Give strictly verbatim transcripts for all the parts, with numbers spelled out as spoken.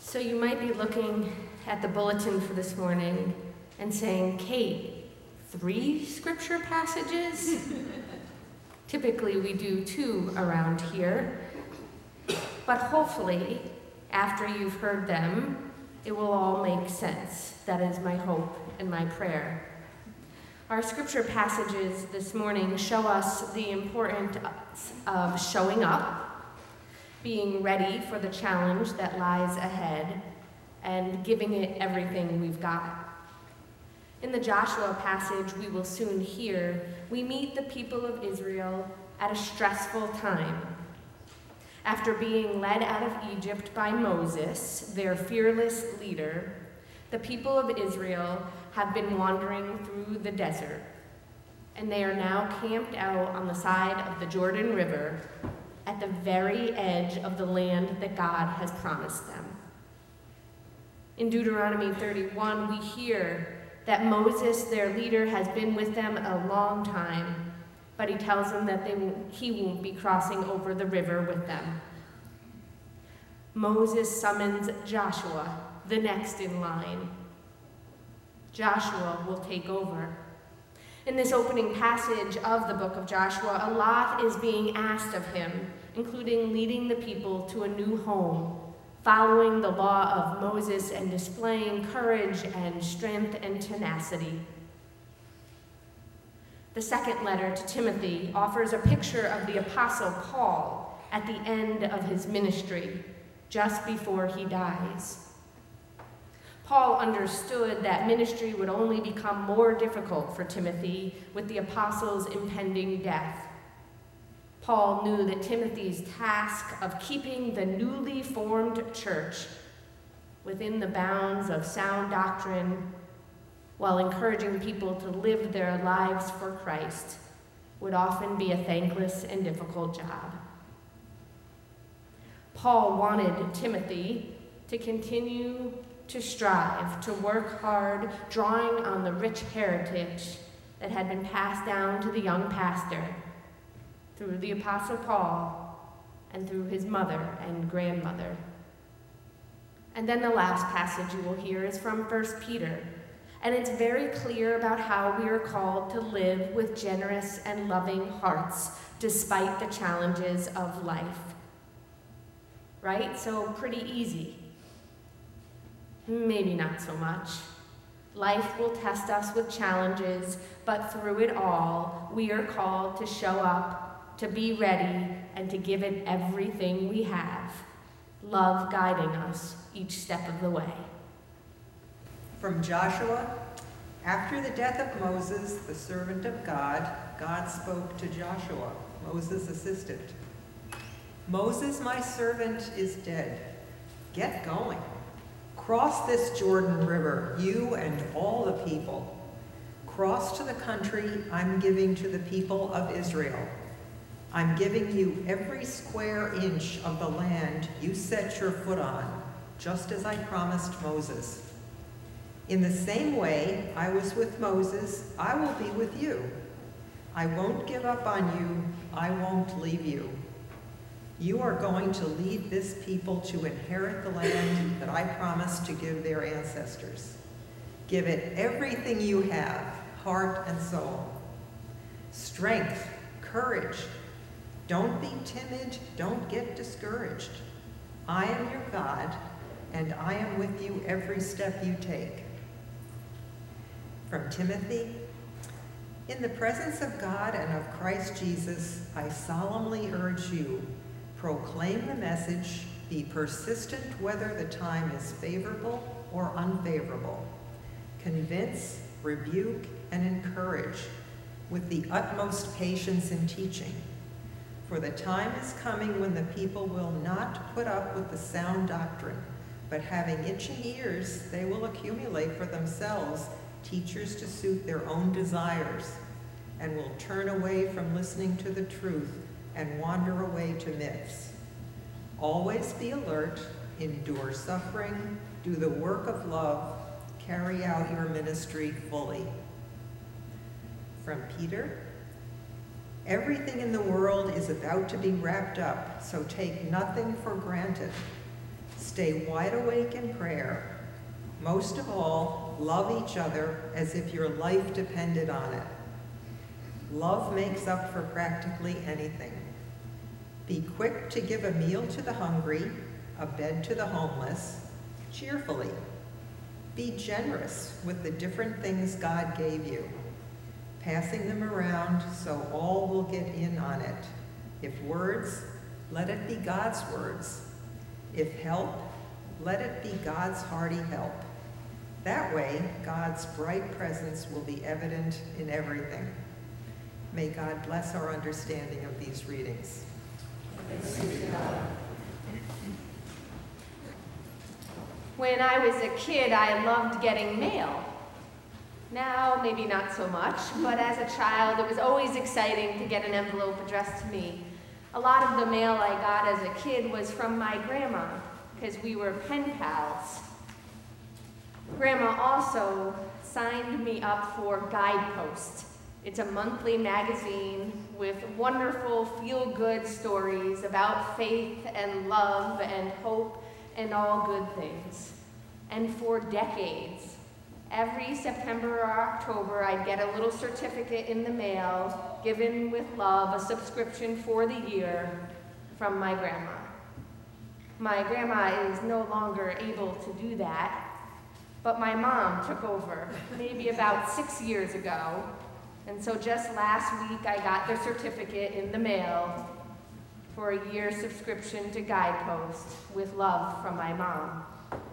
So you might be looking at the bulletin for this morning and saying, Kate, three scripture passages? Typically we do two around here, but hopefully after you've heard them, it will all make sense. That is my hope and my prayer. Our scripture passages this morning show us the importance of showing up, being ready for the challenge that lies ahead, and giving it everything we've got. In the Joshua passage we will soon hear, we meet the people of Israel at a stressful time. After being led out of Egypt by Moses, their fearless leader, the people of Israel have been wandering through the desert, and they are now camped out on the side of the Jordan River at the very edge of the land that God has promised them. In Deuteronomy thirty-one, we hear that Moses, their leader, has been with them a long time, but he tells them that they won't, he won't be crossing over the river with them. Moses summons Joshua, the next in line. Joshua will take over. In this opening passage of the book of Joshua, a lot is being asked of him, including leading the people to a new home, following the law of Moses, and displaying courage and strength and tenacity. The second letter to Timothy offers a picture of the Apostle Paul at the end of his ministry, just before he dies. Paul understood that ministry would only become more difficult for Timothy with the apostle's impending death. Paul knew that Timothy's task of keeping the newly formed church within the bounds of sound doctrine while encouraging people to live their lives for Christ would often be a thankless and difficult job. Paul wanted Timothy to continue to strive, to work hard, drawing on the rich heritage that had been passed down to the young pastor through the Apostle Paul and through his mother and grandmother. And then the last passage you will hear is from First Peter, and it's very clear about how we are called to live with generous and loving hearts despite the challenges of life. Right? So pretty easy. Maybe not so much. Life will test us with challenges, but through it all, we are called to show up, to be ready, and to give it everything we have. Love guiding us each step of the way. From Joshua, after the death of Moses, the servant of God, God spoke to Joshua, Moses' assistant. Moses, my servant, is dead. Get going. Cross this Jordan River, you and all the people. Cross to the country I'm giving to the people of Israel. I'm giving you every square inch of the land you set your foot on, just as I promised Moses. In the same way I was with Moses, I will be with you. I won't give up on you. I won't leave you. You are going to lead this people to inherit the land that I promised to give their ancestors. Give it everything you have, heart and soul. Strength, courage. Don't be timid, don't get discouraged. I am your God, and I am with you every step you take. From Timothy, in the presence of God and of Christ Jesus, I solemnly urge you, proclaim the message, be persistent whether the time is favorable or unfavorable. Convince, rebuke, and encourage with the utmost patience in teaching. For the time is coming when the people will not put up with the sound doctrine, but having itching ears, they will accumulate for themselves teachers to suit their own desires, and will turn away from listening to the truth and wander away to myths. Always be alert, endure suffering, do the work of love, carry out your ministry fully. From Peter, everything in the world is about to be wrapped up, so take nothing for granted. Stay wide awake in prayer. Most of all, love each other as if your life depended on it. Love makes up for practically anything. Be quick to give a meal to the hungry, a bed to the homeless, cheerfully. Be generous with the different things God gave you, passing them around so all will get in on it. If words, let it be God's words. If help, let it be God's hearty help. That way, God's bright presence will be evident in everything. May God bless our understanding of these readings. When I was a kid, I loved getting mail. Now, maybe not so much, but as a child, it was always exciting to get an envelope addressed to me. A lot of the mail I got as a kid was from my grandma, because we were pen pals. Grandma also signed me up for Guidepost. It's a monthly magazine with wonderful feel-good stories about faith and love and hope and all good things. And for decades, every September or October, I'd get a little certificate in the mail, given with love, a subscription for the year from my grandma. My grandma is no longer able to do that, but my mom took over maybe about six years ago. And so just last week, I got the certificate in the mail for a year subscription to Guidepost with love from my mom.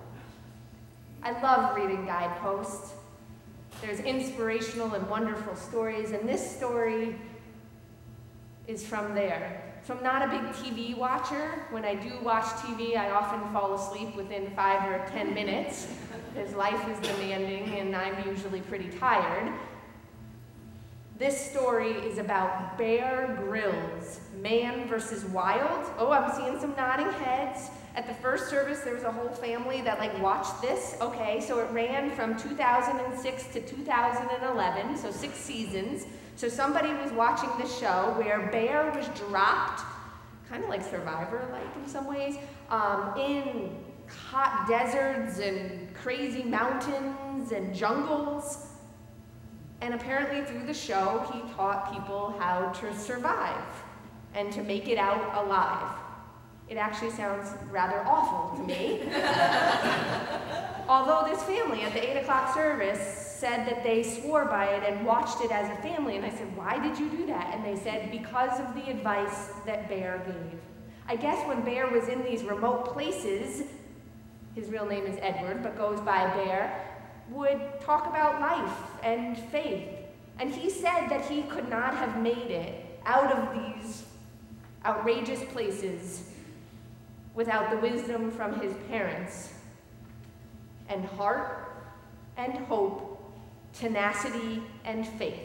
I love reading Guidepost. There's inspirational and wonderful stories, and this story is from there. So I'm not a big T V watcher. When I do watch T V, I often fall asleep within five or ten minutes, because life is demanding and I'm usually pretty tired. This story is about Bear Grylls, Man versus Wild. Oh, I'm seeing some nodding heads. At the first service, there was a whole family that like watched this. Okay, so it ran from two thousand six to two thousand eleven, so six seasons. So somebody was watching this show where Bear was dropped, kind of like Survivor-like in some ways, um, in hot deserts and crazy mountains and jungles. And apparently through the show, he taught people how to survive and to make it out alive. It actually sounds rather awful to me. Although this family at the eight o'clock service said that they swore by it and watched it as a family. And I said, why did you do that? And they said, because of the advice that Bear gave. I guess when Bear was in these remote places, his real name is Edward, but goes by Bear, would talk about life and faith. And he said that he could not have made it out of these outrageous places without the wisdom from his parents and heart and hope, tenacity and faith.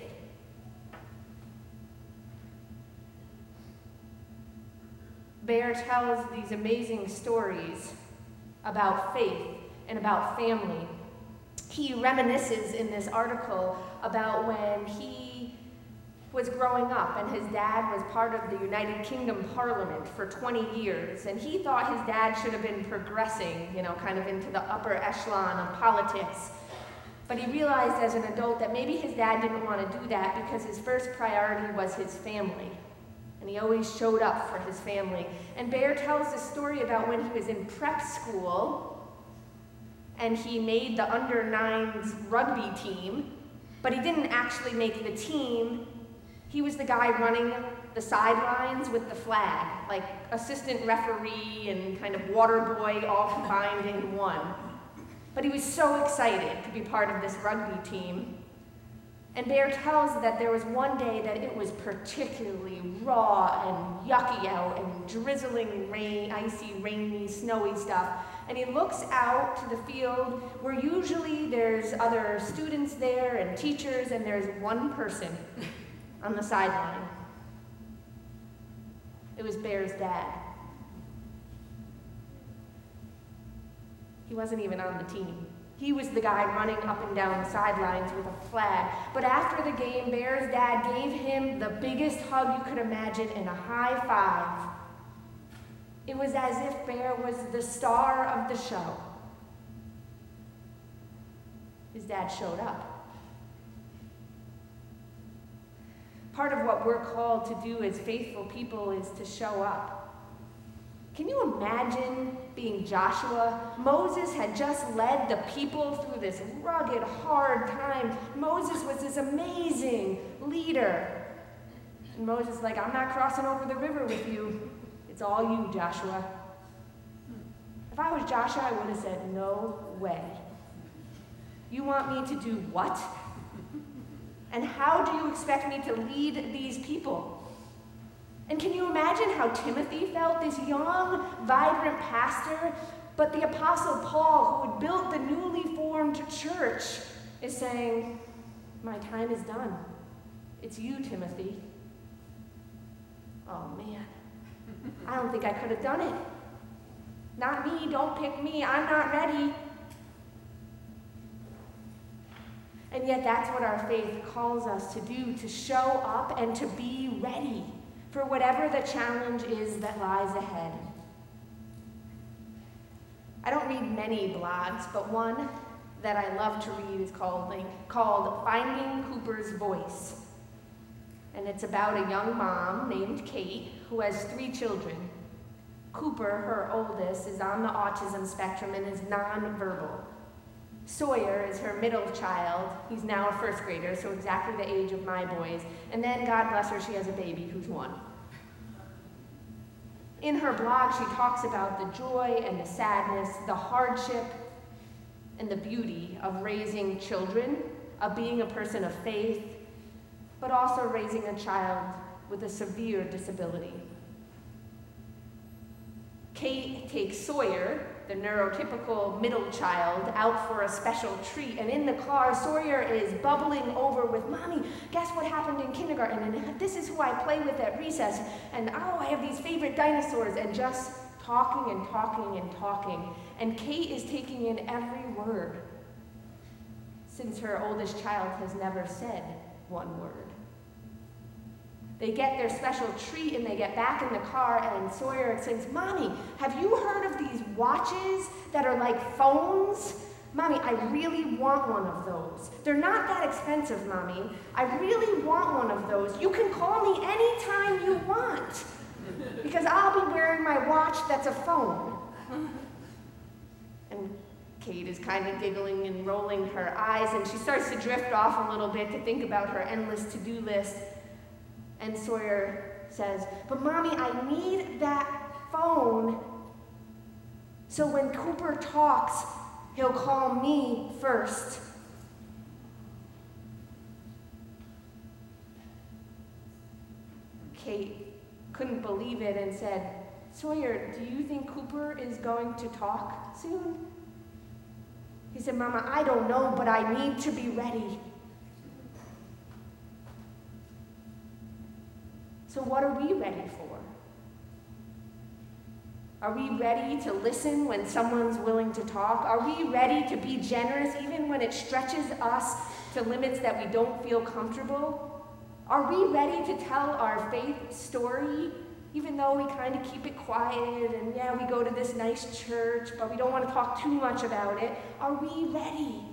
Bear tells these amazing stories about faith and about family. He reminisces in this article about when he was growing up and his dad was part of the United Kingdom Parliament for twenty years, and he thought his dad should have been progressing, you know, kind of into the upper echelon of politics. But he realized as an adult that maybe his dad didn't want to do that because his first priority was his family. And he always showed up for his family. And Bear tells a story about when he was in prep school and he made the under nines rugby team, but he didn't actually make the team. He was the guy running the sidelines with the flag, like assistant referee and kind of water boy all combined in one. But he was so excited to be part of this rugby team. And Bear tells that there was one day that it was particularly raw and yucky out and drizzling rain, icy, rainy, snowy stuff. And he looks out to the field where usually there's other students there and teachers, and there's one person on the sideline. It was Bear's dad. He wasn't even on the team. He was the guy running up and down the sidelines with a flag. But after the game, Bear's dad gave him the biggest hug you could imagine and a high five. It was as if Bear was the star of the show. His dad showed up. Part of what we're called to do as faithful people is to show up. Can you imagine being Joshua? Moses had just led the people through this rugged, hard time. Moses was this amazing leader. And Moses is like, I'm not crossing over the river with you. It's all you, Joshua. If I was Joshua, I would have said, no way. You want me to do what? And how do you expect me to lead these people? And can you imagine how Timothy felt, this young, vibrant pastor, but the Apostle Paul, who had built the newly formed church, is saying, my time is done. It's you, Timothy. Oh, man. I don't think I could have done it. Not me, don't pick me, I'm not ready. And yet that's what our faith calls us to do, to show up and to be ready for whatever the challenge is that lies ahead. I don't read many blogs, but one that I love to read is called, like, called Finding Cooper's Voice. And it's about a young mom named Kate who has three children. Cooper, her oldest, is on the autism spectrum and is nonverbal. Sawyer is her middle child. He's now a first grader, so exactly the age of my boys. And then, God bless her, she has a baby who's one. In her blog, she talks about the joy and the sadness, the hardship and the beauty of raising children, of being a person of faith, but also raising a child with a severe disability. Kate takes Sawyer, the neurotypical middle child, out for a special treat. And in the car, Sawyer is bubbling over with, Mommy, guess what happened in kindergarten? And this is who I play with at recess. And oh, I have these favorite dinosaurs. And just talking and talking and talking. And Kate is taking in every word, since her oldest child has never said one word. They get their special treat and they get back in the car, and Sawyer says, Mommy, have you heard of these watches that are like phones? Mommy, I really want one of those. They're not that expensive, Mommy. I really want one of those. You can call me anytime you want, because I'll be wearing my watch that's a phone. And Kate is kind of giggling and rolling her eyes, and she starts to drift off a little bit to think about her endless to-do list. And Sawyer says, but Mommy, I need that phone so when Cooper talks, he'll call me first. Kate couldn't believe it and said, Sawyer, do you think Cooper is going to talk soon? He said, Mama, I don't know, but I need to be ready. So what are we ready for? Are we ready to listen when someone's willing to talk? Are we ready to be generous even when it stretches us to limits that we don't feel comfortable? Are we ready to tell our faith story even though we kind of keep it quiet and yeah, we go to this nice church, but we don't want to talk too much about it? Are we ready?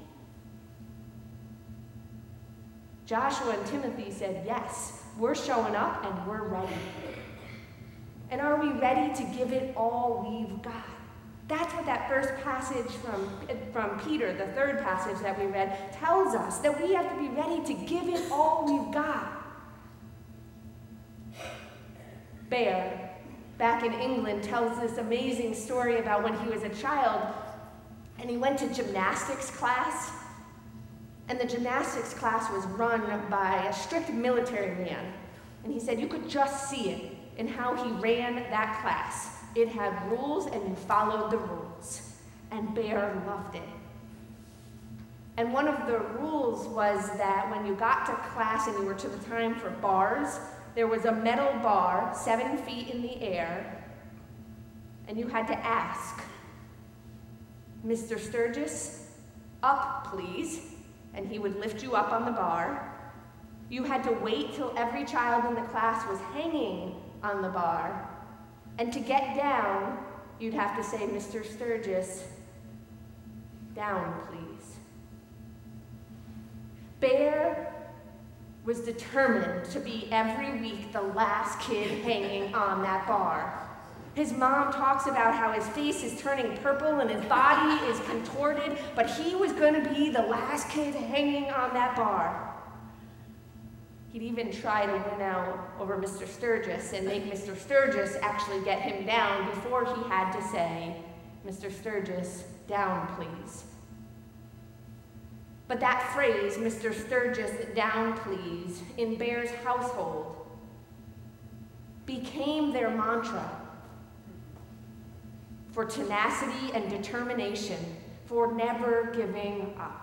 Joshua and Timothy said, yes. We're showing up and we're ready. And are we ready to give it all we've got? That's what that first passage from, from Peter, the third passage that we read, tells us, that we have to be ready to give it all we've got. Bear, back in England, tells this amazing story about when he was a child and he went to gymnastics class. And the gymnastics class was run by a strict military man. And he said you could just see it in how he ran that class. It had rules and you followed the rules. And Bear loved it. And one of the rules was that when you got to class and you were to the time for bars, there was a metal bar seven feet in the air, and you had to ask, Mister Sturgis, up please. And he would lift you up on the bar. You had to wait till every child in the class was hanging on the bar. And to get down, you'd have to say, Mister Sturgis, down, please. Bear was determined to be every week the last kid hanging on that bar. His mom talks about how his face is turning purple and his body is contorted, but he was going to be the last kid hanging on that bar. He'd even try to win out over Mister Sturgis and make Mister Sturgis actually get him down before he had to say, Mister Sturgis, down, please. But that phrase, Mister Sturgis, down, please, in Bear's household became their mantra for tenacity and determination, for never giving up.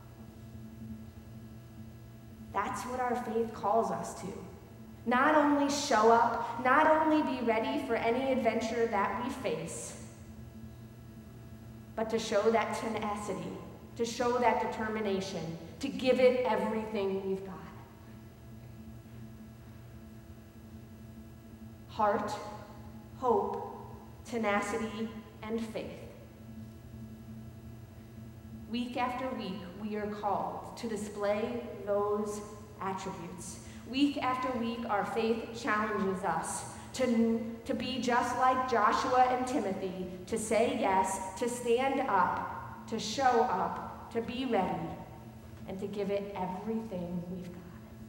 That's what our faith calls us to. Not only show up, not only be ready for any adventure that we face, but to show that tenacity, to show that determination, to give it everything we've got. Heart, hope, tenacity, and faith. Week after week, we are called to display those attributes. Week after week, our faith challenges us to, to be just like Joshua and Timothy, to say yes, to stand up, to show up, to be ready, and to give it everything we've got.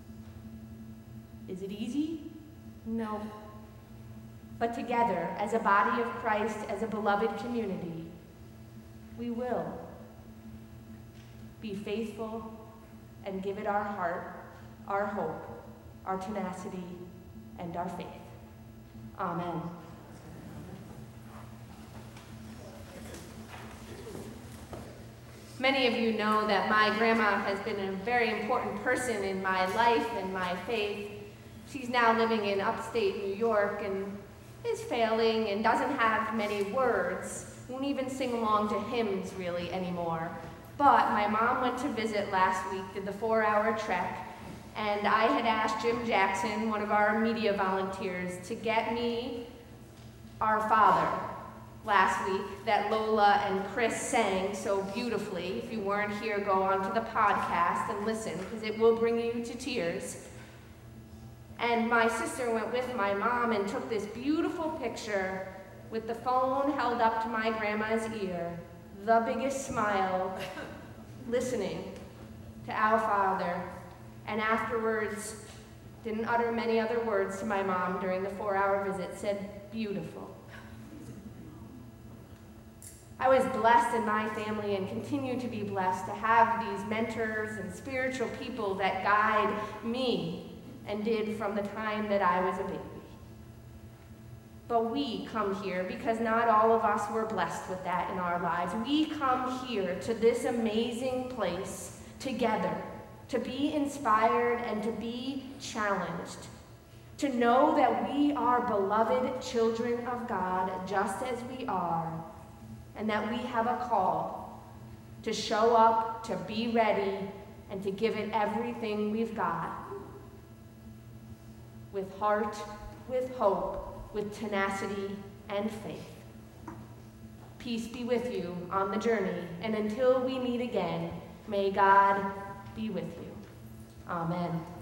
Is it easy? No. But together, as a body of Christ, as a beloved community, we will be faithful and give it our heart, our hope, our tenacity, and our faith. Amen. Many of you know that my grandma has been a very important person in my life and my faith. She's now living in upstate New York and is failing and doesn't have many words, won't even sing along to hymns really anymore. But my mom went to visit last week, did the four-hour trek, and I had asked Jim Jackson, one of our media volunteers, to get me Our Father last week that Lola and Chris sang so beautifully. If you weren't here, go onto the podcast and listen, because it will bring you to tears. And my sister went with my mom and took this beautiful picture with the phone held up to my grandma's ear, the biggest smile, listening to Our Father, and afterwards didn't utter many other words to my mom during the four-hour visit, said, beautiful. I was blessed in my family and continue to be blessed to have these mentors and spiritual people that guide me and did from the time that I was a baby. But we come here because not all of us were blessed with that in our lives. We come here to this amazing place together to be inspired and to be challenged, to know that we are beloved children of God just as we are, and that we have a call to show up, to be ready, and to give it everything we've got, with heart, with hope, with tenacity and faith. Peace be with you on the journey, and until we meet again, may God be with you. Amen.